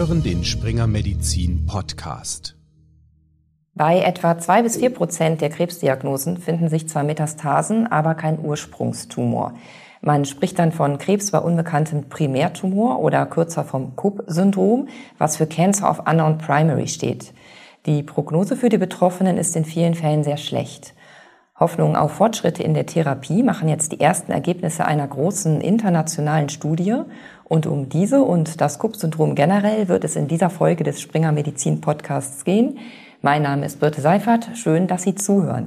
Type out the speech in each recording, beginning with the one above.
hören den Springer Medizin Podcast. Bei etwa 2-4% der Krebsdiagnosen finden sich zwar Metastasen, aber kein Ursprungstumor. Man spricht dann von Krebs bei unbekanntem Primärtumor oder kürzer vom Cobb-Syndrom, was für Cancer of Unknown Primary steht. Die Prognose für die Betroffenen ist in vielen Fällen sehr schlecht. Hoffnung auf Fortschritte in der Therapie machen jetzt die ersten Ergebnisse einer großen internationalen Studie. Und um diese und das Cobb-Syndrom generell wird es in dieser Folge des Springer Medizin Podcasts gehen. Mein Name ist Birte Seifert. Schön, dass Sie zuhören.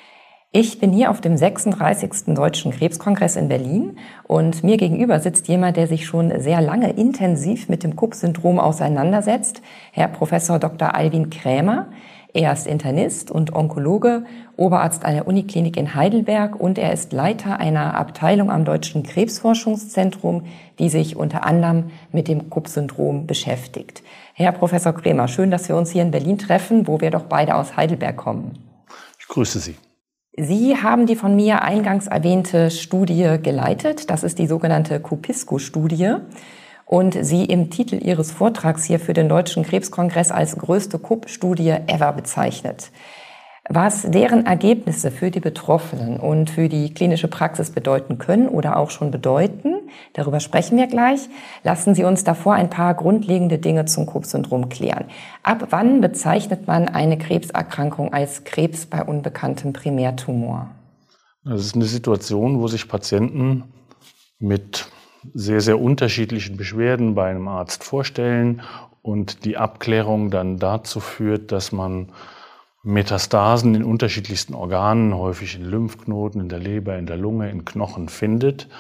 Ich bin hier auf dem 36. Deutschen Krebskongress in Berlin und mir gegenüber sitzt jemand, der sich schon sehr lange intensiv mit dem Cobb-Syndrom auseinandersetzt, Herr Professor Dr. Alwin Krämer. Er ist Internist und Onkologe, Oberarzt an der Uniklinik in Heidelberg und er ist Leiter einer Abteilung am Deutschen Krebsforschungszentrum, die sich unter anderem mit dem Cobb-Syndrom beschäftigt. Herr Professor Krämer, schön, dass wir uns hier in Berlin treffen, wo wir doch beide aus Heidelberg kommen. Ich grüße Sie. Sie haben die von mir eingangs erwähnte Studie geleitet. Das ist die sogenannte COPISCO-Studie. Und sie im Titel Ihres Vortrags hier für den Deutschen Krebskongress als größte Cobb-Studie ever bezeichnet. Was deren Ergebnisse für die Betroffenen und für die klinische Praxis bedeuten können oder auch schon bedeuten, darüber sprechen wir gleich. Lassen Sie uns davor ein paar grundlegende Dinge zum Cobb-Syndrom klären. Ab wann bezeichnet man eine Krebserkrankung als Krebs bei unbekanntem Primärtumor? Das ist eine Situation, wo sich Patienten mit sehr, sehr unterschiedlichen Beschwerden bei einem Arzt vorstellen und die Abklärung dann dazu führt, dass man Metastasen in unterschiedlichsten Organen, häufig in Lymphknoten, in der Leber, in der Lunge, in Knochen findet.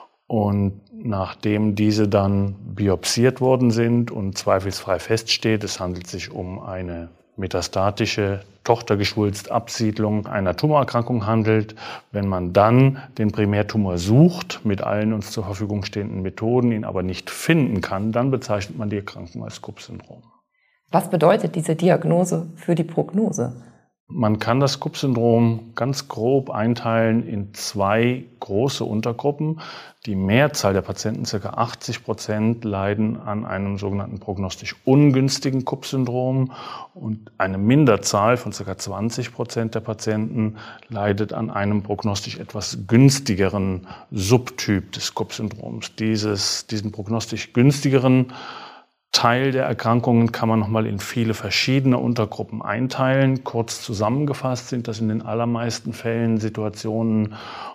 Und nachdem diese dann biopsiert worden sind und zweifelsfrei feststeht, es handelt sich um eine metastatische Tochtergeschwulstabsiedlung einer Tumorerkrankung handelt, wenn man dann den Primärtumor sucht, mit allen uns zur Verfügung stehenden Methoden, ihn aber nicht finden kann, dann bezeichnet man die Erkrankung als Cobb-Syndrom. Was bedeutet diese Diagnose für die Prognose? Man kann das Cobb-Syndrom ganz grob einteilen in zwei große Untergruppen. Die Mehrzahl der Patienten, ca. 80%, leiden an einem sogenannten prognostisch ungünstigen Cobb-Syndrom und eine Minderzahl von ca. 20% der Patienten leidet an einem prognostisch etwas günstigeren Subtyp des Cobb-Syndroms. Diesen prognostisch günstigeren Teil der Erkrankungen kann man nochmal in viele verschiedene Untergruppen einteilen. Kurz zusammengefasst sind das in den allermeisten Fällen Situationen,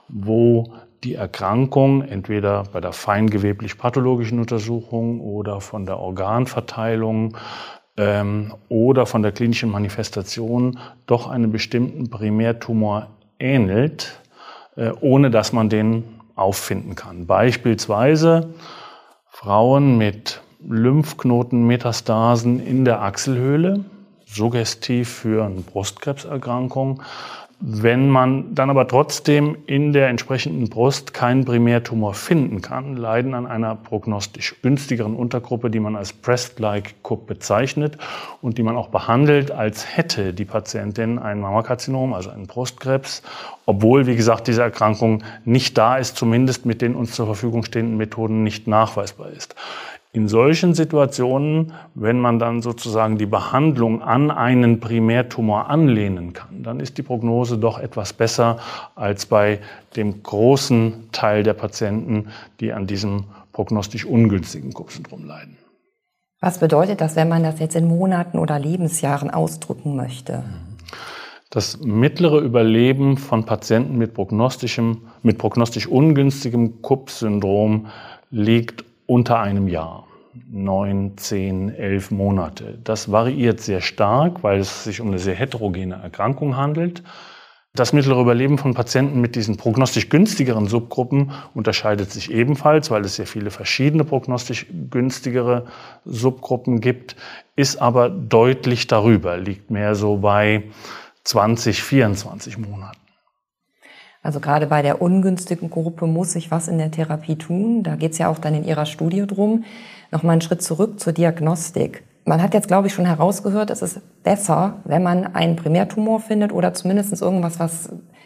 wo die Erkrankung entweder bei der feingeweblich-pathologischen Untersuchung oder von der Organverteilung oder von der klinischen Manifestation doch einem bestimmten Primärtumor ähnelt, ohne dass man den auffinden kann. Beispielsweise Frauen mit Lymphknotenmetastasen in der Achselhöhle, suggestiv für eine Brustkrebserkrankung. Wenn man dann aber trotzdem in der entsprechenden Brust keinen Primärtumor finden kann, leiden an einer prognostisch günstigeren Untergruppe, die man als Breast-like Cobb bezeichnet und die man auch behandelt, als hätte die Patientin ein Mammakarzinom, also einen Brustkrebs, obwohl, wie gesagt, diese Erkrankung nicht da ist, zumindest mit den uns zur Verfügung stehenden Methoden nicht nachweisbar ist. In solchen Situationen, wenn man dann sozusagen die Behandlung an einen Primärtumor anlehnen kann, dann ist die Prognose doch etwas besser als bei dem großen Teil der Patienten, die an diesem prognostisch ungünstigen Cobb-Syndrom leiden. Was bedeutet das, wenn man das jetzt in Monaten oder Lebensjahren ausdrücken möchte? Das mittlere Überleben von Patienten mit prognostisch ungünstigem Cobb-Syndrom liegt unter einem Jahr, 9, 10, 11 Monate. Das variiert sehr stark, weil es sich um eine sehr heterogene Erkrankung handelt. Das mittlere Überleben von Patienten mit diesen prognostisch günstigeren Subgruppen unterscheidet sich ebenfalls, weil es sehr viele verschiedene prognostisch günstigere Subgruppen gibt, ist aber deutlich darüber, liegt mehr so bei 20, 24 Monaten. Also gerade bei der ungünstigen Gruppe muss sich was in der Therapie tun. Da geht es ja auch dann in Ihrer Studie drum. Nochmal einen Schritt zurück zur Diagnostik. Man hat jetzt, glaube ich, schon herausgehört, es ist besser, wenn man einen Primärtumor findet oder zumindest irgendwas, was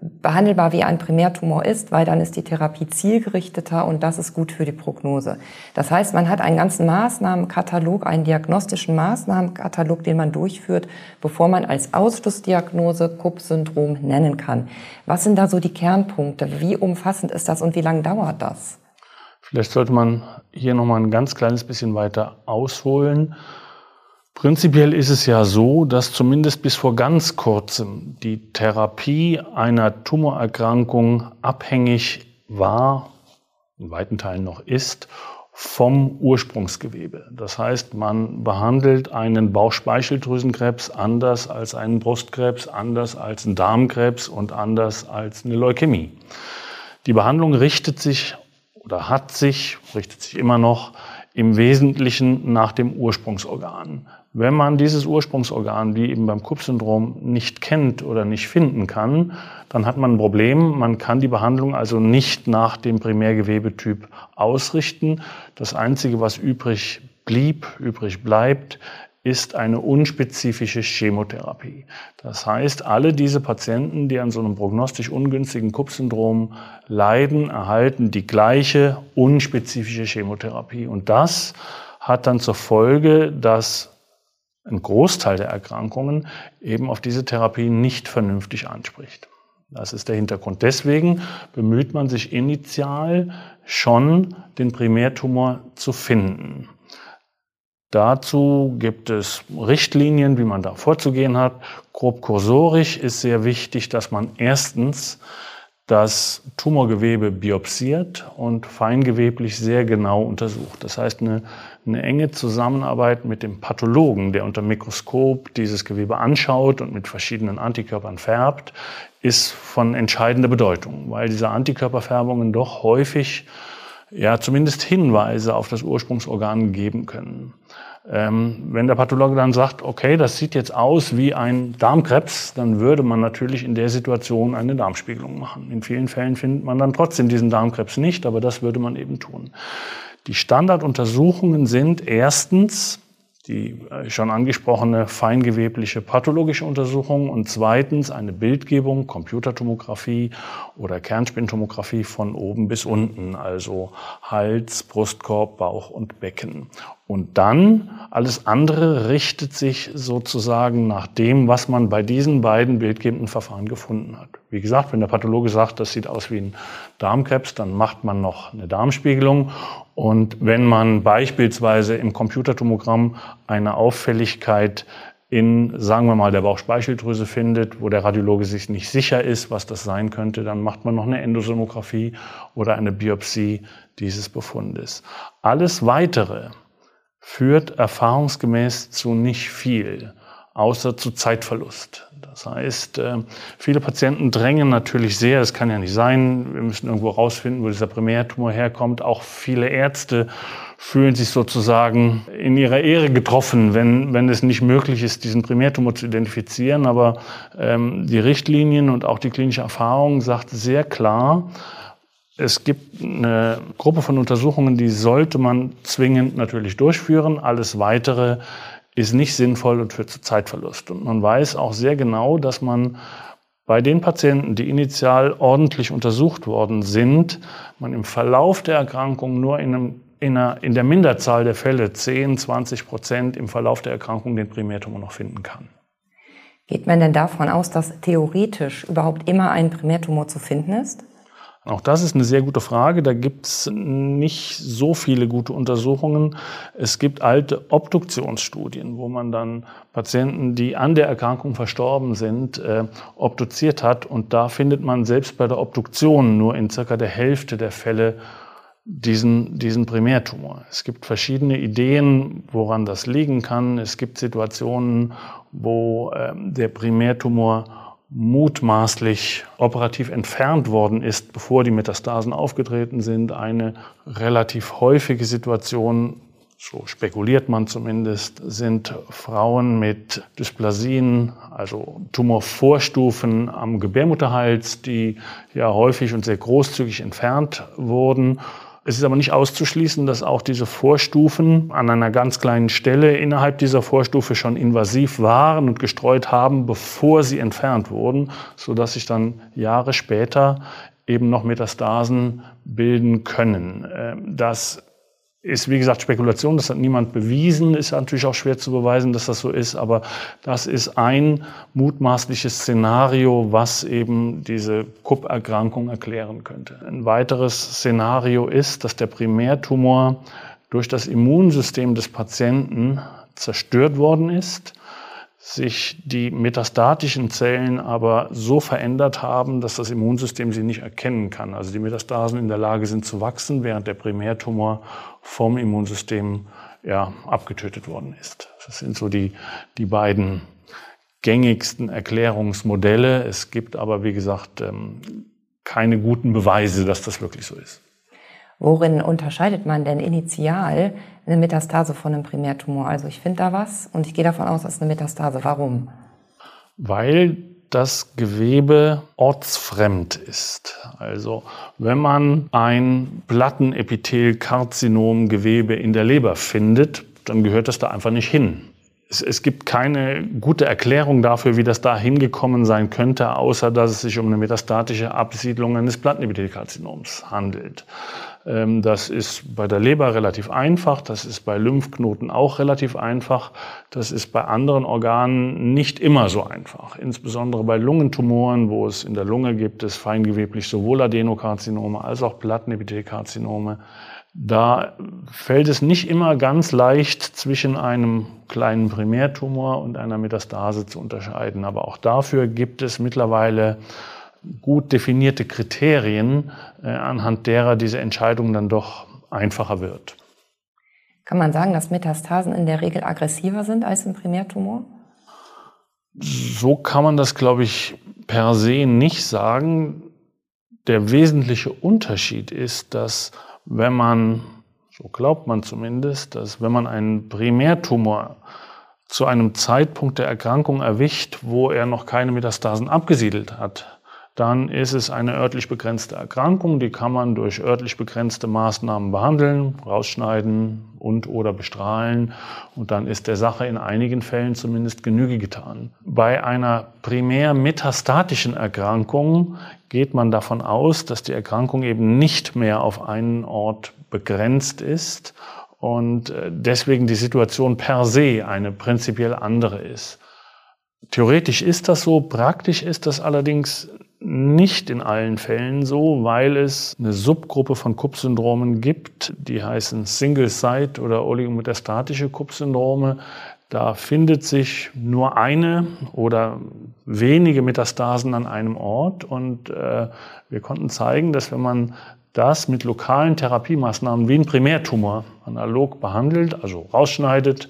behandelbar wie ein Primärtumor ist, weil dann ist die Therapie zielgerichteter und das ist gut für die Prognose. Das heißt, man hat einen ganzen Maßnahmenkatalog, einen diagnostischen Maßnahmenkatalog, den man durchführt, bevor man als Ausschlussdiagnose Kupp-Syndrom nennen kann. Was sind da so die Kernpunkte? Wie umfassend ist das und wie lange dauert das? Vielleicht sollte man hier noch mal ein ganz kleines bisschen weiter ausholen. Prinzipiell ist es ja so, dass zumindest bis vor ganz kurzem die Therapie einer Tumorerkrankung abhängig war, in weiten Teilen noch ist, vom Ursprungsgewebe. Das heißt, man behandelt einen Bauchspeicheldrüsenkrebs anders als einen Brustkrebs, anders als einen Darmkrebs und anders als eine Leukämie. Die Behandlung richtet sich immer noch im Wesentlichen nach dem Ursprungsorgan. Wenn man dieses Ursprungsorgan, wie eben beim Kupp-Syndrom, nicht kennt oder nicht finden kann, dann hat man ein Problem. Man kann die Behandlung also nicht nach dem Primärgewebetyp ausrichten. Das Einzige, was übrig bleibt, ist eine unspezifische Chemotherapie. Das heißt, alle diese Patienten, die an so einem prognostisch ungünstigen Kupp-Syndrom leiden, erhalten die gleiche unspezifische Chemotherapie. Und das hat dann zur Folge, dass ein Großteil der Erkrankungen eben auf diese Therapie nicht vernünftig anspricht. Das ist der Hintergrund. Deswegen bemüht man sich initial schon, den Primärtumor zu finden. Dazu gibt es Richtlinien, wie man da vorzugehen hat. Grob kursorisch ist sehr wichtig, dass man erstens das Tumorgewebe biopsiert und feingeweblich sehr genau untersucht. Das heißt, eine enge Zusammenarbeit mit dem Pathologen, der unter dem Mikroskop dieses Gewebe anschaut und mit verschiedenen Antikörpern färbt, ist von entscheidender Bedeutung, weil diese Antikörperfärbungen doch häufig zumindest Hinweise auf das Ursprungsorgan geben können. Wenn der Pathologe dann sagt, okay, das sieht jetzt aus wie ein Darmkrebs, dann würde man natürlich in der Situation eine Darmspiegelung machen. In vielen Fällen findet man dann trotzdem diesen Darmkrebs nicht, aber das würde man eben tun. Die Standarduntersuchungen sind erstens die schon angesprochene feingewebliche pathologische Untersuchung und zweitens eine Bildgebung, Computertomographie oder Kernspintomographie von oben bis unten, also Hals, Brustkorb, Bauch und Becken. Und dann alles andere richtet sich sozusagen nach dem, was man bei diesen beiden bildgebenden Verfahren gefunden hat. Wie gesagt, wenn der Pathologe sagt, das sieht aus wie ein Darmkrebs, dann macht man noch eine Darmspiegelung. Und wenn man beispielsweise im Computertomogramm eine Auffälligkeit in, sagen wir mal, der Bauchspeicheldrüse findet, wo der Radiologe sich nicht sicher ist, was das sein könnte, dann macht man noch eine Endosonographie oder eine Biopsie dieses Befundes. Alles Weitere führt erfahrungsgemäß zu nicht viel, außer zu Zeitverlust. Das heißt, viele Patienten drängen natürlich sehr, das kann ja nicht sein, wir müssen irgendwo rausfinden, wo dieser Primärtumor herkommt. Auch viele Ärzte fühlen sich sozusagen in ihrer Ehre getroffen, wenn es nicht möglich ist, diesen Primärtumor zu identifizieren. Aber die Richtlinien und auch die klinische Erfahrung sagt sehr klar, es gibt eine Gruppe von Untersuchungen, die sollte man zwingend natürlich durchführen. Alles Weitere ist nicht sinnvoll und führt zu Zeitverlust. Und man weiß auch sehr genau, dass man bei den Patienten, die initial ordentlich untersucht worden sind, man im Verlauf der Erkrankung nur in der Minderzahl der Fälle, 10-20% im Verlauf der Erkrankung, den Primärtumor noch finden kann. Geht man denn davon aus, dass theoretisch überhaupt immer ein Primärtumor zu finden ist? Auch das ist eine sehr gute Frage. Da gibt es nicht so viele gute Untersuchungen. Es gibt alte Obduktionsstudien, wo man dann Patienten, die an der Erkrankung verstorben sind, obduziert hat. Und da findet man selbst bei der Obduktion nur in circa der Hälfte der Fälle diesen Primärtumor. Es gibt verschiedene Ideen, woran das liegen kann. Es gibt Situationen, wo der Primärtumor mutmaßlich operativ entfernt worden ist, bevor die Metastasen aufgetreten sind. Eine relativ häufige Situation, so spekuliert man zumindest, sind Frauen mit Dysplasien, also Tumorvorstufen am Gebärmutterhals, die ja häufig und sehr großzügig entfernt wurden. Es ist aber nicht auszuschließen, dass auch diese Vorstufen an einer ganz kleinen Stelle innerhalb dieser Vorstufe schon invasiv waren und gestreut haben, bevor sie entfernt wurden, sodass sich dann Jahre später eben noch Metastasen bilden können. Das ist, wie gesagt, Spekulation, das hat niemand bewiesen, ist natürlich auch schwer zu beweisen, dass das so ist, aber das ist ein mutmaßliches Szenario, was eben diese KUP-Erkrankung erklären könnte. Ein weiteres Szenario ist, dass der Primärtumor durch das Immunsystem des Patienten zerstört worden ist, sich die metastatischen Zellen aber so verändert haben, dass das Immunsystem sie nicht erkennen kann. Also die Metastasen in der Lage sind zu wachsen, während der Primärtumor vom Immunsystem abgetötet worden ist. Das sind so die beiden gängigsten Erklärungsmodelle. Es gibt aber, wie gesagt, keine guten Beweise, dass das wirklich so ist. Worin unterscheidet man denn initial eine Metastase von einem Primärtumor? Also ich finde da was und ich gehe davon aus, das ist eine Metastase. Warum? Weil das Gewebe ortsfremd ist. Also wenn man ein Plattenepithelkarzinomgewebe in der Leber findet, dann gehört das da einfach nicht hin. Es gibt keine gute Erklärung dafür, wie das da hingekommen sein könnte, außer dass es sich um eine metastatische Absiedlung eines Plattenepithelkarzinoms handelt. Das ist bei der Leber relativ einfach, das ist bei Lymphknoten auch relativ einfach, das ist bei anderen Organen nicht immer so einfach. Insbesondere bei Lungentumoren, wo es in der Lunge gibt, es feingeweblich sowohl Adenokarzinome als auch Plattenepithelkarzinome. Da fällt es nicht immer ganz leicht, zwischen einem kleinen Primärtumor und einer Metastase zu unterscheiden. Aber auch dafür gibt es mittlerweile gut definierte Kriterien, anhand derer diese Entscheidung dann doch einfacher wird. Kann man sagen, dass Metastasen in der Regel aggressiver sind als ein Primärtumor? So kann man das, glaube ich, per se nicht sagen. Der wesentliche Unterschied ist, dass wenn man, so glaubt man zumindest, dass wenn man einen Primärtumor zu einem Zeitpunkt der Erkrankung erwischt, wo er noch keine Metastasen abgesiedelt hat, dann ist es eine örtlich begrenzte Erkrankung. Die kann man durch örtlich begrenzte Maßnahmen behandeln, rausschneiden und oder bestrahlen. Und dann ist der Sache in einigen Fällen zumindest Genüge getan. Bei einer primär metastatischen Erkrankung geht man davon aus, dass die Erkrankung eben nicht mehr auf einen Ort begrenzt ist und deswegen die Situation per se eine prinzipiell andere ist. Theoretisch ist das so, praktisch ist das allerdings nicht in allen Fällen so, weil es eine Subgruppe von KUP-Syndromen gibt, die heißen Single-Site oder oligometastatische KUP-Syndrome. Da findet sich nur eine oder wenige Metastasen an einem Ort und wir konnten zeigen, dass wenn man das mit lokalen Therapiemaßnahmen wie ein Primärtumor analog behandelt, also rausschneidet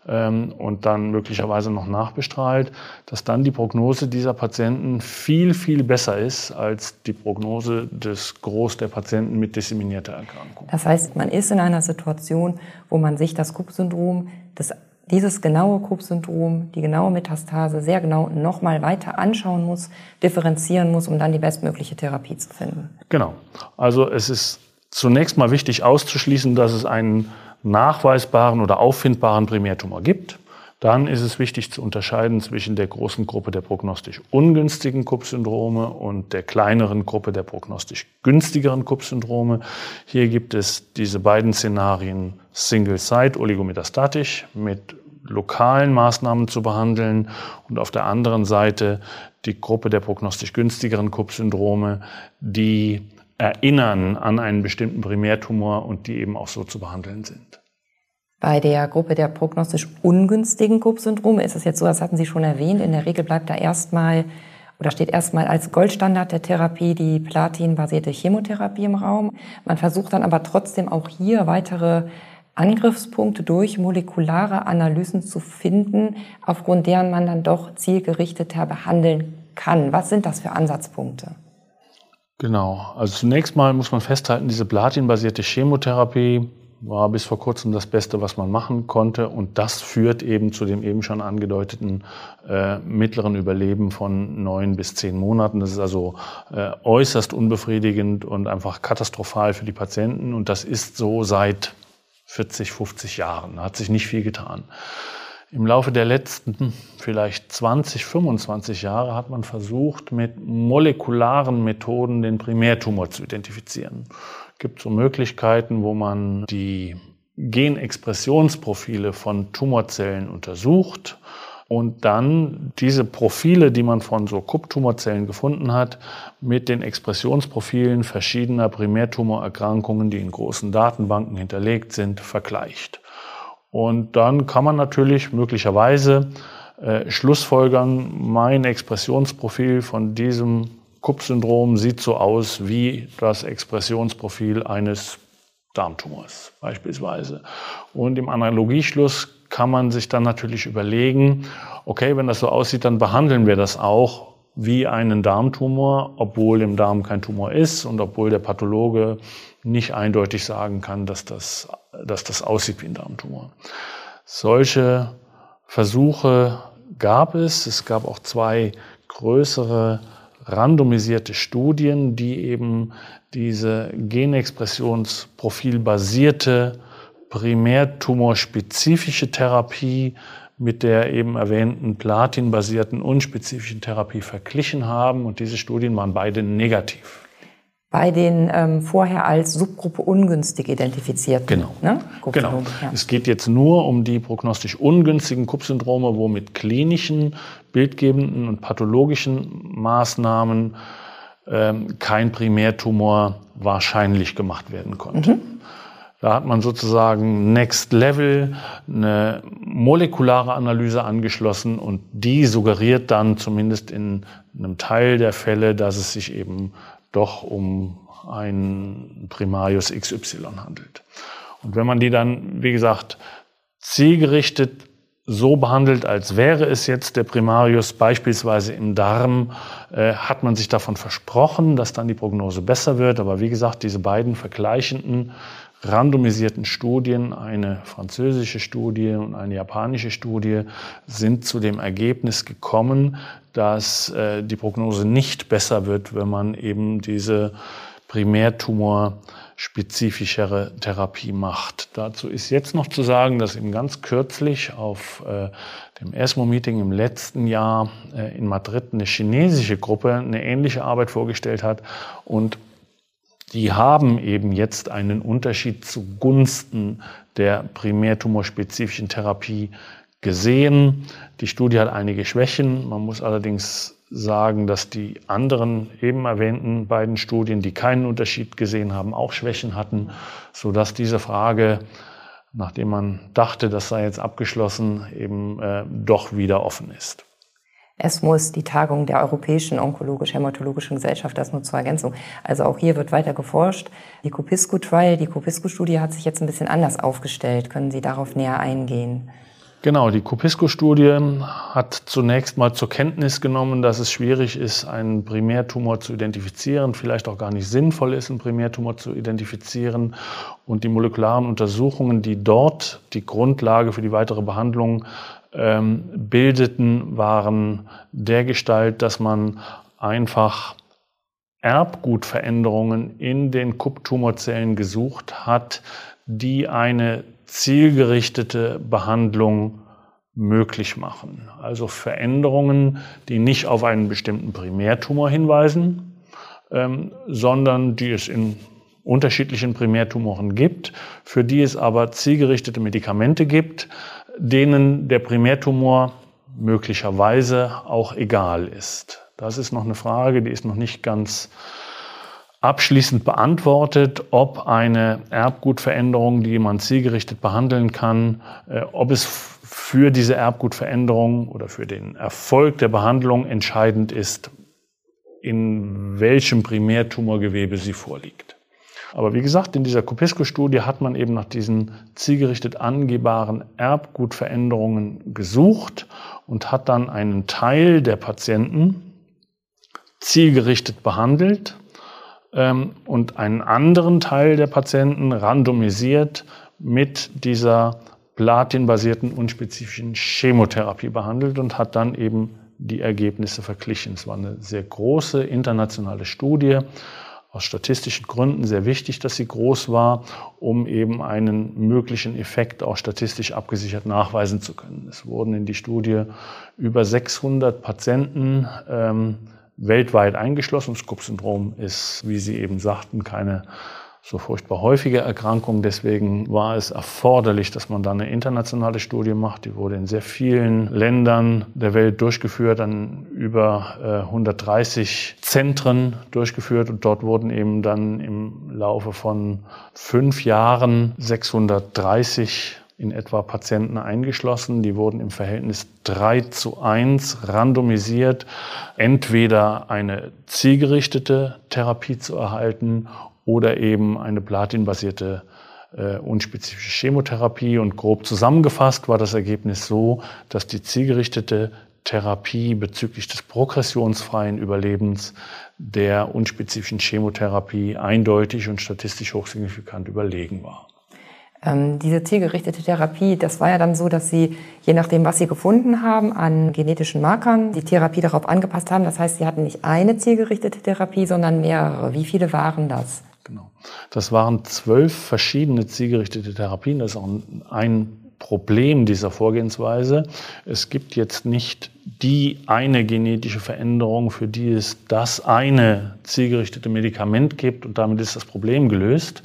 und dann möglicherweise noch nachbestrahlt, dass dann die Prognose dieser Patienten viel, viel besser ist als die Prognose des Gros der Patienten mit disseminierter Erkrankung. Das heißt, man ist in einer Situation, wo man sich das KUP-Syndrom, dieses genaue KUP-Syndrom, die genaue Metastase sehr genau nochmal weiter anschauen muss, differenzieren muss, um dann die bestmögliche Therapie zu finden. Genau. Also es ist zunächst mal wichtig auszuschließen, dass es einen nachweisbaren oder auffindbaren Primärtumor gibt. Dann ist es wichtig zu unterscheiden zwischen der großen Gruppe der prognostisch ungünstigen KUP-Syndrome und der kleineren Gruppe der prognostisch günstigeren KUP-Syndrome. Hier gibt es diese beiden Szenarien Single-Site, oligometastatisch, mit lokalen Maßnahmen zu behandeln und auf der anderen Seite die Gruppe der prognostisch günstigeren KUP-Syndrome, die erinnern an einen bestimmten Primärtumor und die eben auch so zu behandeln sind. Bei der Gruppe der prognostisch ungünstigen KUP-Syndrome ist es jetzt so, das hatten Sie schon erwähnt, in der Regel bleibt da steht erstmal als Goldstandard der Therapie die platinbasierte Chemotherapie im Raum. Man versucht dann aber trotzdem auch hier weitere Angriffspunkte durch molekulare Analysen zu finden, aufgrund deren man dann doch zielgerichteter behandeln kann. Was sind das für Ansatzpunkte? Genau, also zunächst mal muss man festhalten, diese platinbasierte Chemotherapie war bis vor kurzem das Beste, was man machen konnte. Und das führt eben zu dem eben schon angedeuteten mittleren Überleben von 9 bis 10 Monaten. Das ist also äußerst unbefriedigend und einfach katastrophal für die Patienten. Und das ist so seit 40, 50 Jahren. Da hat sich nicht viel getan. Im Laufe der letzten vielleicht 20, 25 Jahre hat man versucht, mit molekularen Methoden den Primärtumor zu identifizieren. Es gibt so Möglichkeiten, wo man die Genexpressionsprofile von Tumorzellen untersucht und dann diese Profile, die man von so Kupptumorzellen gefunden hat, mit den Expressionsprofilen verschiedener Primärtumorerkrankungen, die in großen Datenbanken hinterlegt sind, vergleicht. Und dann kann man natürlich möglicherweise schlussfolgern, mein Expressionsprofil von diesem Kupp-Syndrom sieht so aus wie das Expressionsprofil eines Darmtumors beispielsweise. Und im Analogieschluss kann man sich dann natürlich überlegen, okay, wenn das so aussieht, dann behandeln wir das auch wie einen Darmtumor, obwohl im Darm kein Tumor ist und obwohl der Pathologe nicht eindeutig sagen kann, dass das aussieht wie ein Darmtumor. Solche Versuche gab es. Es gab auch 2 größere randomisierte Studien, die eben diese Genexpressionsprofilbasierte primärtumorspezifische Therapie mit der eben erwähnten platinbasierten unspezifischen Therapie verglichen haben. Und diese Studien waren beide negativ. Bei den vorher als Subgruppe ungünstig identifizierten. Genau. Ne? Genau. Ja. Es geht jetzt nur um die prognostisch ungünstigen Kupp-Syndrome, wo mit klinischen, bildgebenden und pathologischen Maßnahmen kein Primärtumor wahrscheinlich gemacht werden konnte. Da hat man sozusagen Next Level, eine molekulare Analyse angeschlossen und die suggeriert dann zumindest in einem Teil der Fälle, dass es sich eben doch um ein Primarius XY handelt. Und wenn man die dann, wie gesagt, zielgerichtet so behandelt, als wäre es jetzt der Primarius beispielsweise im Darm, hat man sich davon versprochen, dass dann die Prognose besser wird. Aber wie gesagt, diese beiden vergleichenden, randomisierten Studien, eine französische Studie und eine japanische Studie, sind zu dem Ergebnis gekommen, dass die Prognose nicht besser wird, wenn man eben diese primärtumorspezifischere Therapie macht. Dazu ist jetzt noch zu sagen, dass eben ganz kürzlich auf dem ESMO-Meeting im letzten Jahr in Madrid eine chinesische Gruppe eine ähnliche Arbeit vorgestellt hat und die haben eben jetzt einen Unterschied zugunsten der primärtumorspezifischen Therapie gesehen. Die Studie hat einige Schwächen. Man muss allerdings sagen, dass die anderen eben erwähnten beiden Studien, die keinen Unterschied gesehen haben, auch Schwächen hatten, sodass diese Frage, nachdem man dachte, das sei jetzt abgeschlossen, eben doch wieder offen ist. ESMO ist die Tagung der Europäischen Onkologisch-Hämatologischen Gesellschaft, das nur zur Ergänzung. Also auch hier wird weiter geforscht. Die COPISCO-Trial, die COPISCO-Studie hat sich jetzt ein bisschen anders aufgestellt. Können Sie darauf näher eingehen? Genau, die COPISCO-Studie hat zunächst mal zur Kenntnis genommen, dass es schwierig ist, einen Primärtumor zu identifizieren, vielleicht auch gar nicht sinnvoll ist, einen Primärtumor zu identifizieren. Und die molekularen Untersuchungen, die dort die Grundlage für die weitere Behandlung bildeten, waren dergestalt, dass man einfach Erbgutveränderungen in den Kupptumorzellen gesucht hat, die eine zielgerichtete Behandlung möglich machen. Also Veränderungen, die nicht auf einen bestimmten Primärtumor hinweisen, sondern die es in unterschiedlichen Primärtumoren gibt, für die es aber zielgerichtete Medikamente gibt, denen der Primärtumor möglicherweise auch egal ist. Das ist noch eine Frage, die ist noch nicht ganz abschließend beantwortet, ob eine Erbgutveränderung, die man zielgerichtet behandeln kann, ob es für diese Erbgutveränderung oder für den Erfolg der Behandlung entscheidend ist, in welchem Primärtumorgewebe sie vorliegt. Aber wie gesagt, in dieser COPISCO-Studie hat man eben nach diesen zielgerichtet angehbaren Erbgutveränderungen gesucht und hat dann einen Teil der Patienten zielgerichtet behandelt und einen anderen Teil der Patienten randomisiert mit dieser platinbasierten unspezifischen Chemotherapie behandelt und hat dann eben die Ergebnisse verglichen. Es war eine sehr große internationale Studie, aus statistischen Gründen sehr wichtig, dass sie groß war, um eben einen möglichen Effekt auch statistisch abgesichert nachweisen zu können. Es wurden in die Studie über 600 Patienten weltweit eingeschlossen. Das Cobb-Syndrom ist, wie Sie eben sagten, keine so furchtbar häufige Erkrankung. Deswegen war es erforderlich, dass man da eine internationale Studie macht. Die wurde in sehr vielen Ländern der Welt durchgeführt, an über 130 Zentren durchgeführt. Und dort wurden eben dann im Laufe von 5 Jahren 630 in etwa Patienten eingeschlossen. Die wurden im Verhältnis 3:1 randomisiert, entweder eine zielgerichtete Therapie zu erhalten oder eben eine platinbasierte unspezifische Chemotherapie. Und grob zusammengefasst war das Ergebnis so, dass die zielgerichtete Therapie bezüglich des progressionsfreien Überlebens der unspezifischen Chemotherapie eindeutig und statistisch hochsignifikant überlegen war. Diese zielgerichtete Therapie, das war ja dann so, dass Sie, je nachdem, was Sie gefunden haben an genetischen Markern, die Therapie darauf angepasst haben. Das heißt, Sie hatten nicht eine zielgerichtete Therapie, sondern mehrere. Wie viele waren das? Genau. Das waren 12 verschiedene zielgerichtete Therapien. Das ist auch ein Problem dieser Vorgehensweise. Es gibt jetzt nicht die eine genetische Veränderung, für die es das eine zielgerichtete Medikament gibt und damit ist das Problem gelöst.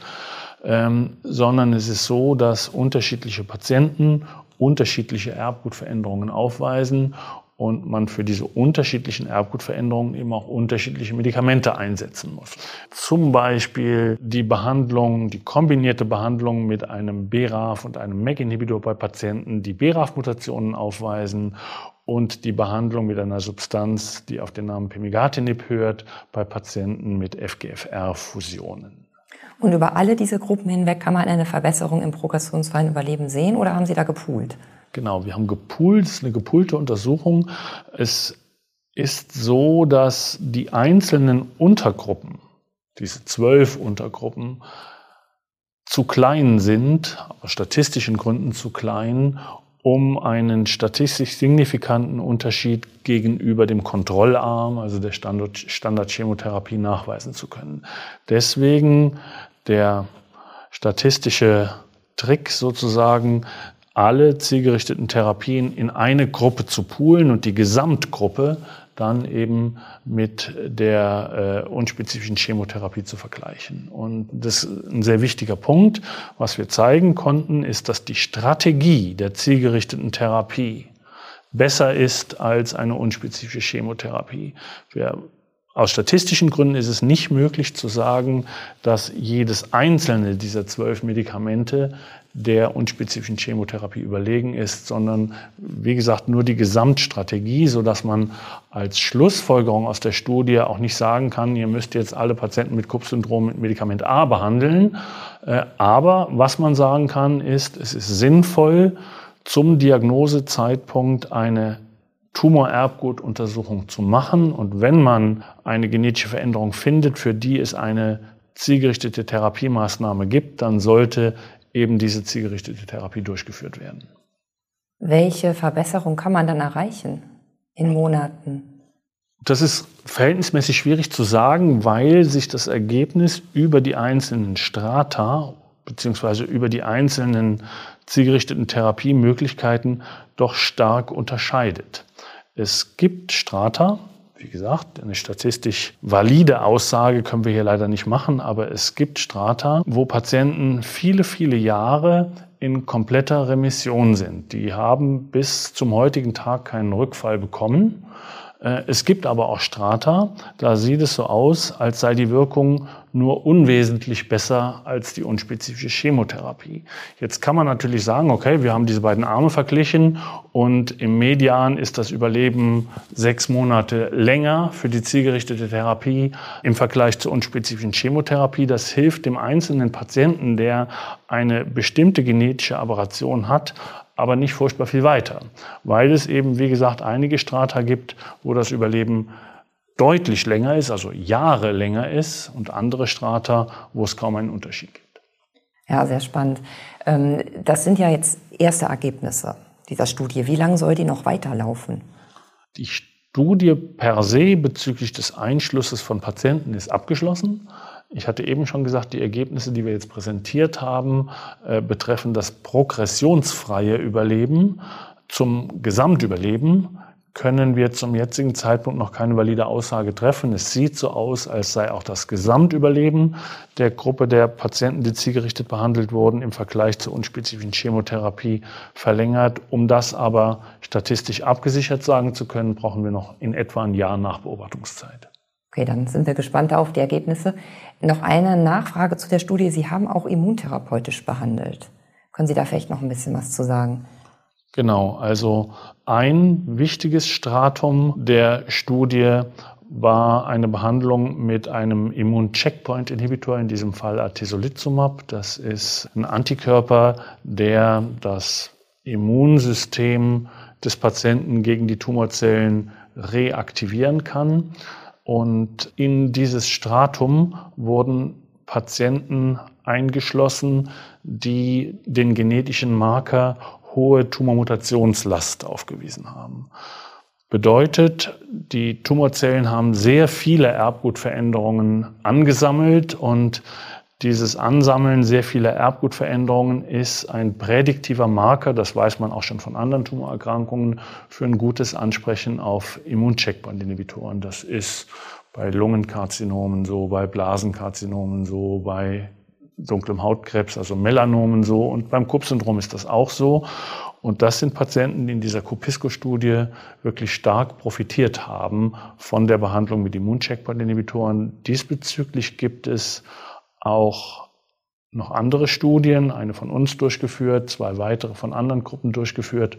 Sondern es ist so, dass unterschiedliche Patienten unterschiedliche Erbgutveränderungen aufweisen und man für diese unterschiedlichen Erbgutveränderungen eben auch unterschiedliche Medikamente einsetzen muss. Zum Beispiel die Behandlung, die kombinierte Behandlung mit einem BRAF und einem MEK-Inhibitor bei Patienten, die BRAF-Mutationen aufweisen und die Behandlung mit einer Substanz, die auf den Namen Pemigatinib hört, bei Patienten mit FGFR-Fusionen. Und über alle diese Gruppen hinweg kann man eine Verbesserung im progressionsfreien Überleben sehen oder haben Sie da gepoolt? Genau, wir haben gepoolt, es ist eine gepoolte Untersuchung. Es ist so, dass die einzelnen Untergruppen, diese 12 Untergruppen, zu klein sind, aus statistischen Gründen zu klein, um einen statistisch signifikanten Unterschied gegenüber dem Kontrollarm, also der Standardchemotherapie, nachweisen zu können. Deswegen der statistische Trick sozusagen, alle zielgerichteten Therapien in eine Gruppe zu poolen und die Gesamtgruppe dann eben mit der unspezifischen Chemotherapie zu vergleichen. Und das ist ein sehr wichtiger Punkt. Was wir zeigen konnten, ist, dass die Strategie der zielgerichteten Therapie besser ist als eine unspezifische Chemotherapie. Aus statistischen Gründen ist es nicht möglich zu sagen, dass jedes einzelne dieser 12 Medikamente der unspezifischen Chemotherapie überlegen ist, sondern, wie gesagt, nur die Gesamtstrategie, sodass man als Schlussfolgerung aus der Studie auch nicht sagen kann, ihr müsst jetzt alle Patienten mit Cobb-Syndrom mit Medikament A behandeln. Aber was man sagen kann, ist, es ist sinnvoll, zum Diagnosezeitpunkt eine Tumorerbgutuntersuchung zu machen. Und wenn man eine genetische Veränderung findet, für die es eine zielgerichtete Therapiemaßnahme gibt, dann sollte eben diese zielgerichtete Therapie durchgeführt werden. Welche Verbesserung kann man dann erreichen in Monaten? Das ist verhältnismäßig schwierig zu sagen, weil sich das Ergebnis über die einzelnen Strata beziehungsweise über die einzelnen zielgerichteten Therapiemöglichkeiten doch stark unterscheidet. Es gibt Strata, wie gesagt, eine statistisch valide Aussage können wir hier leider nicht machen, aber es gibt Strata, wo Patienten viele, viele Jahre in kompletter Remission sind. Die haben bis zum heutigen Tag keinen Rückfall bekommen. Es gibt aber auch Strata, da sieht es so aus, als sei die Wirkung nur unwesentlich besser als die unspezifische Chemotherapie. Jetzt kann man natürlich sagen, okay, wir haben diese beiden Arme verglichen und im Median ist das Überleben 6 Monate länger für die zielgerichtete Therapie im Vergleich zur unspezifischen Chemotherapie. Das hilft dem einzelnen Patienten, der eine bestimmte genetische Aberration hat, aber nicht furchtbar viel weiter, weil es eben, wie gesagt, einige Strata gibt, wo das Überleben deutlich länger ist, also Jahre länger ist, und andere Strata, wo es kaum einen Unterschied gibt. Ja, sehr spannend. Das sind ja jetzt erste Ergebnisse dieser Studie. Wie lange soll die noch weiterlaufen? Die Studie per se bezüglich des Einschlusses von Patienten ist abgeschlossen. Ich hatte eben schon gesagt, die Ergebnisse, die wir jetzt präsentiert haben, betreffen das progressionsfreie Überleben. Zum Gesamtüberleben können wir zum jetzigen Zeitpunkt noch keine valide Aussage treffen. Es sieht so aus, als sei auch das Gesamtüberleben der Gruppe der Patienten, die zielgerichtet behandelt wurden, im Vergleich zur unspezifischen Chemotherapie verlängert. Um das aber statistisch abgesichert sagen zu können, brauchen wir noch in etwa ein Jahr Nachbeobachtungszeit. Okay, dann sind wir gespannt auf die Ergebnisse. Noch eine Nachfrage zu der Studie. Sie haben auch immuntherapeutisch behandelt. Können Sie da vielleicht noch ein bisschen was zu sagen? Genau, also ein wichtiges Stratum der Studie war eine Behandlung mit einem Immun-Checkpoint-Inhibitor, in diesem Fall Atezolizumab. Das ist ein Antikörper, der das Immunsystem des Patienten gegen die Tumorzellen reaktivieren kann. Und in dieses Stratum wurden Patienten eingeschlossen, die den genetischen Marker hohe Tumormutationslast aufgewiesen haben. Bedeutet, die Tumorzellen haben sehr viele Erbgutveränderungen angesammelt und dieses Ansammeln sehr vieler Erbgutveränderungen ist ein prädiktiver Marker, das weiß man auch schon von anderen Tumorerkrankungen, für ein gutes Ansprechen auf Immuncheckpoint-Inhibitoren. Das ist bei Lungenkarzinomen so, bei Blasenkarzinomen so, bei dunklem Hautkrebs, also Melanomen so, und beim Cobb-Syndrom ist das auch so. Und das sind Patienten, die in dieser COPISCO-Studie wirklich stark profitiert haben von der Behandlung mit Immuncheckpoint-Inhibitoren. Diesbezüglich gibt es auch noch andere Studien, eine von uns durchgeführt, 2 weitere von anderen Gruppen durchgeführt,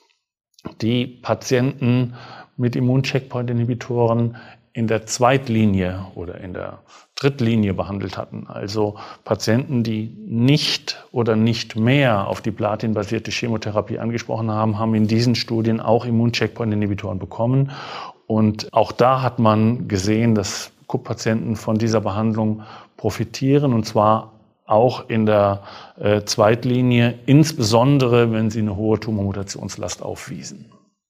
die Patienten mit Immuncheckpoint-Inhibitoren in der Zweitlinie oder in der Drittlinie behandelt hatten. Also Patienten, die nicht oder nicht mehr auf die platinbasierte Chemotherapie angesprochen haben, haben in diesen Studien auch Immuncheckpoint-Inhibitoren bekommen. Und auch da hat man gesehen, dass CUP-Patienten von dieser Behandlung profitieren, und zwar auch in der Zweitlinie, insbesondere wenn sie eine hohe Tumormutationslast aufwiesen.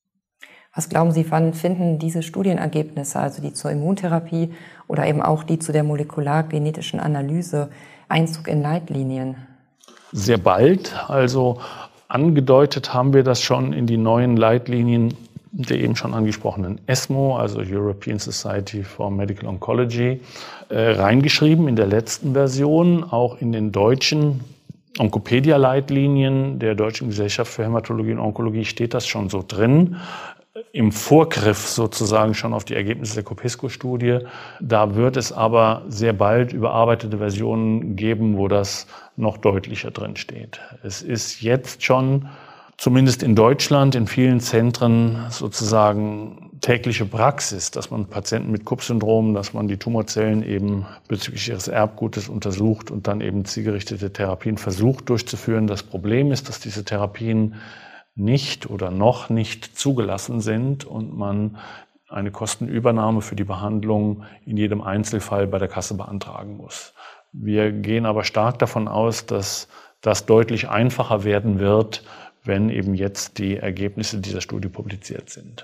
Was glauben Sie, wann finden diese Studienergebnisse, also die zur Immuntherapie oder eben auch die zu der molekulargenetischen Analyse, Einzug in Leitlinien? Sehr bald. Also angedeutet haben wir das schon in die neuen Leitlinien der eben schon angesprochenen ESMO, also European Society for Medical Oncology, reingeschrieben in der letzten Version, auch in den deutschen Onkopedia-Leitlinien der Deutschen Gesellschaft für Hämatologie und Onkologie steht das schon so drin. Im Vorgriff sozusagen schon auf die Ergebnisse der COPISCO-Studie. Da wird es aber sehr bald überarbeitete Versionen geben, wo das noch deutlicher drin steht. Es ist jetzt schon, zumindest in Deutschland, in vielen Zentren sozusagen tägliche Praxis, dass man Patienten mit Cobb-Syndrom, dass man die Tumorzellen eben bezüglich ihres Erbgutes untersucht und dann eben zielgerichtete Therapien versucht durchzuführen. Das Problem ist, dass diese Therapien nicht oder noch nicht zugelassen sind und man eine Kostenübernahme für die Behandlung in jedem Einzelfall bei der Kasse beantragen muss. Wir gehen aber stark davon aus, dass das deutlich einfacher werden wird, wenn eben jetzt die Ergebnisse dieser Studie publiziert sind.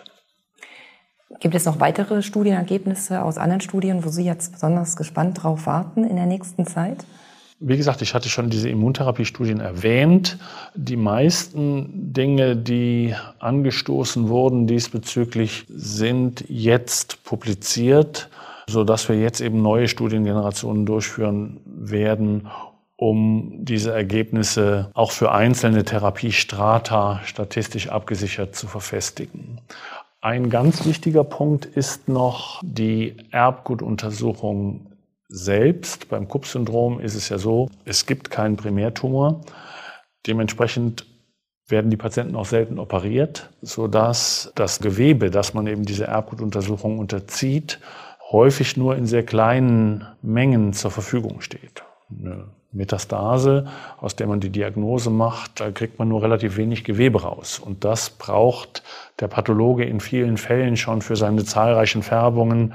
Gibt es noch weitere Studienergebnisse aus anderen Studien, wo Sie jetzt besonders gespannt drauf warten in der nächsten Zeit? Wie gesagt, ich hatte schon diese Immuntherapiestudien erwähnt. Die meisten Dinge, die angestoßen wurden diesbezüglich, sind jetzt publiziert, sodass wir jetzt eben neue Studiengenerationen durchführen werden, um diese Ergebnisse auch für einzelne Therapiestrata statistisch abgesichert zu verfestigen. Ein ganz wichtiger Punkt ist noch die Erbgutuntersuchung selbst. Beim Cobb-Syndrom ist es ja so, es gibt keinen Primärtumor. Dementsprechend werden die Patienten auch selten operiert, sodass das Gewebe, das man eben diese Erbgutuntersuchung unterzieht, häufig nur in sehr kleinen Mengen zur Verfügung steht. Eine Metastase, aus der man die Diagnose macht, da kriegt man nur relativ wenig Gewebe raus. Und das braucht der Pathologe in vielen Fällen schon für seine zahlreichen Färbungen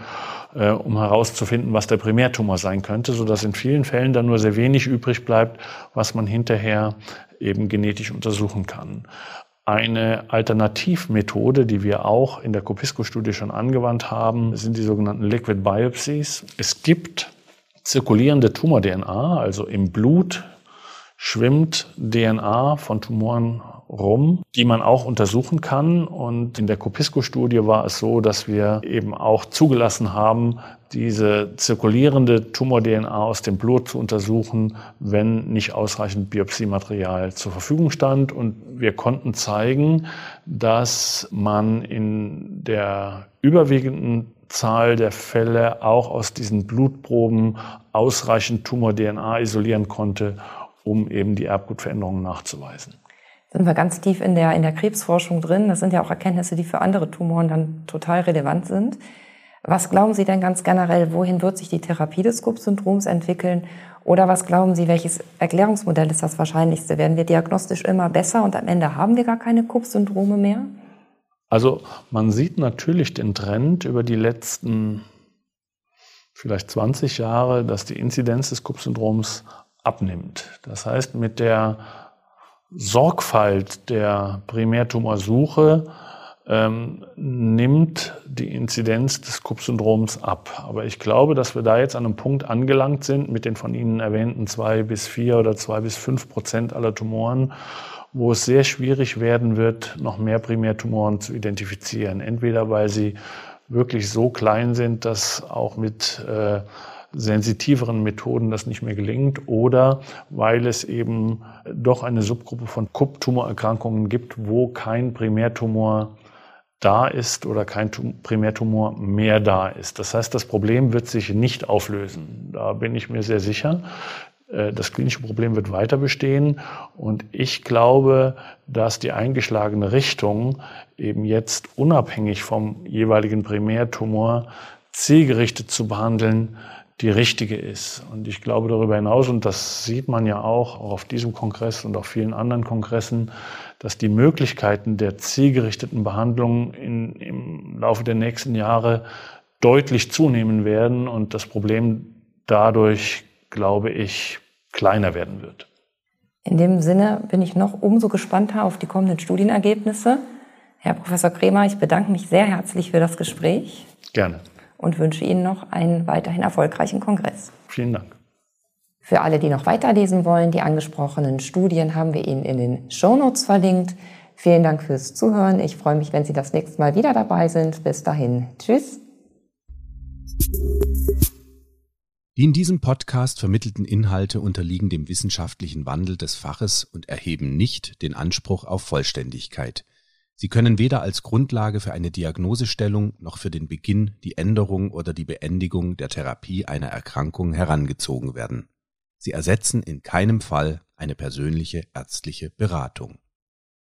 um herauszufinden, was der Primärtumor sein könnte, sodass in vielen Fällen dann nur sehr wenig übrig bleibt, was man hinterher eben genetisch untersuchen kann. Eine Alternativmethode, die wir auch in der COPISCO-Studie schon angewandt haben, sind die sogenannten Liquid Biopsies. Es gibt zirkulierende Tumor-DNA, also im Blut schwimmt DNA von Tumoren rum, die man auch untersuchen kann. Und in der COPISCO-Studie war es so, dass wir eben auch zugelassen haben, diese zirkulierende Tumor-DNA aus dem Blut zu untersuchen, wenn nicht ausreichend Biopsiematerial zur Verfügung stand. Und wir konnten zeigen, dass man in der überwiegenden Zahl der Fälle auch aus diesen Blutproben ausreichend Tumor-DNA isolieren konnte, um eben die Erbgutveränderungen nachzuweisen. Sind wir ganz tief in der Krebsforschung drin. Das sind ja auch Erkenntnisse, die für andere Tumoren dann total relevant sind. Was glauben Sie denn ganz generell, wohin wird sich die Therapie des Cobb-Syndroms entwickeln? Oder was glauben Sie, welches Erklärungsmodell ist das wahrscheinlichste? Werden wir diagnostisch immer besser und am Ende haben wir gar keine Cobb-Syndrome mehr? Also man sieht natürlich den Trend über die letzten vielleicht 20 Jahre, dass die Inzidenz des Cobb-Syndroms abnimmt. Das heißt, mit der Sorgfalt der Primärtumorsuche nimmt die Inzidenz des Cobb-Syndroms ab. Aber ich glaube, dass wir da jetzt an einem Punkt angelangt sind mit den von Ihnen erwähnten 2 bis 4 oder 2 bis 5% aller Tumoren, wo es sehr schwierig werden wird, noch mehr Primärtumoren zu identifizieren. Entweder weil sie wirklich so klein sind, dass auch mit sensitiveren Methoden das nicht mehr gelingt, oder weil es eben doch eine Subgruppe von Cobb-Tumorerkrankungen gibt, wo kein Primärtumor da ist oder kein Primärtumor mehr da ist. Das heißt, das Problem wird sich nicht auflösen. Da bin ich mir sehr sicher. Das klinische Problem wird weiter bestehen. Und ich glaube, dass die eingeschlagene Richtung eben jetzt unabhängig vom jeweiligen Primärtumor zielgerichtet zu behandeln, die richtige ist. Und ich glaube darüber hinaus, und das sieht man ja auch auf diesem Kongress und auf vielen anderen Kongressen, dass die Möglichkeiten der zielgerichteten Behandlung im Laufe der nächsten Jahre deutlich zunehmen werden und das Problem dadurch, glaube ich, kleiner werden wird. In dem Sinne bin ich noch umso gespannter auf die kommenden Studienergebnisse. Herr Professor Cremer, ich bedanke mich sehr herzlich für das Gespräch. Gerne. Und wünsche Ihnen noch einen weiterhin erfolgreichen Kongress. Vielen Dank. Für alle, die noch weiterlesen wollen, die angesprochenen Studien haben wir Ihnen in den Shownotes verlinkt. Vielen Dank fürs Zuhören. Ich freue mich, wenn Sie das nächste Mal wieder dabei sind. Bis dahin. Tschüss. Die in diesem Podcast vermittelten Inhalte unterliegen dem wissenschaftlichen Wandel des Faches und erheben nicht den Anspruch auf Vollständigkeit. Sie können weder als Grundlage für eine Diagnosestellung noch für den Beginn, die Änderung oder die Beendigung der Therapie einer Erkrankung herangezogen werden. Sie ersetzen in keinem Fall eine persönliche ärztliche Beratung.